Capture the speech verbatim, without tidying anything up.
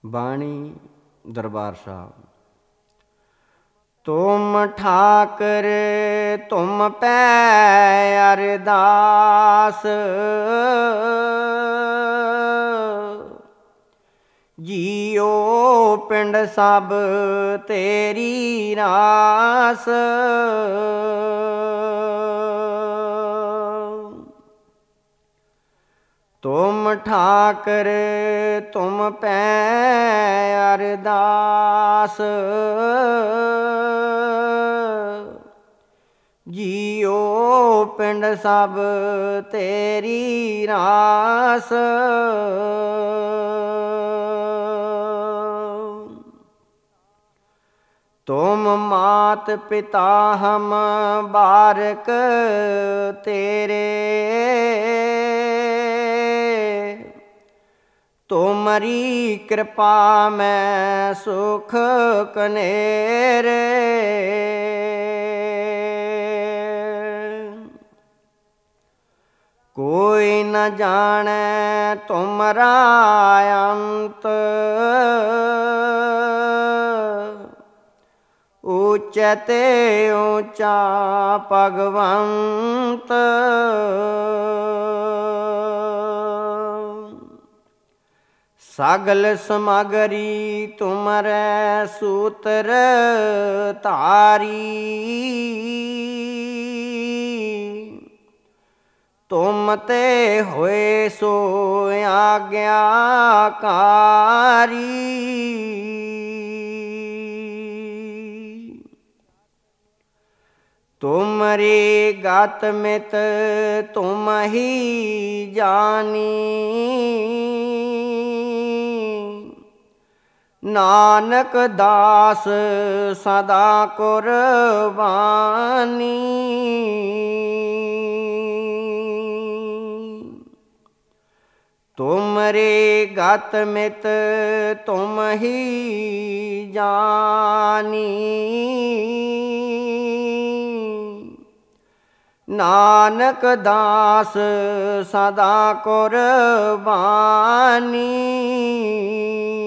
ਬਾਣੀ ਦਰਬਾਰ ਸਾਹਿਬ। ਤੁਮ ਠਾਕਰ ਤੁਮ ਪੈ ਅਰਦਾਸ, ਜੀਉ ਪਿੰਡ ਸਭ ਤੇਰੀ ਰਾਸ। ਤੁਮ ਠਾਕਰ ਤੁਮ ਪੈ ਅਰਦਾਸ, ਜੀਉ ਪਿੰਡ ਸਭ ਤੇਰੀ ਰਾਸ। ਤੁਮ ਮਾਤ ਪਿਤਾ ਹਮ ਬਾਰਕ ਤੇਰੇ, ਤੁਮਰੀ ਕਿਰਪਾ ਮੈਂ ਸੁਖ ਕਨੇਰੇ। ਕੋਈ ਨ ਜਾਣੈ ਤੁਮਰਾ ਅੰਤ, ਉੱਚੈ ਤੇ ਉੱਚਾ ਭਗਵੰਤ। ਸਗਲ ਸਮਗਰੀ ਤੁਮਰੈ ਸੂਤਰ ਧਾਰੀ, ਤੁਮ ਤੇ ਹੋਏ ਸੋ ਆਗਿਆਕਾਰੀ। ਤੁਮਰੀ ਗਤ ਮਿਤ ਤੁਮ ਹੀ ਜਾਨੀ, ਨਾਨਕ ਦਾਸ ਸਦਾ ਕੁਰਬਾਨੀ। ਤੁਮਰੀ ਗਤ ਮਿਤ ਤੁਮ ਹੀ ਜਾਨੀ, ਨਾਨਕ ਦਾਸ ਸਦਾ ਕੁਰਬਾਨੀ।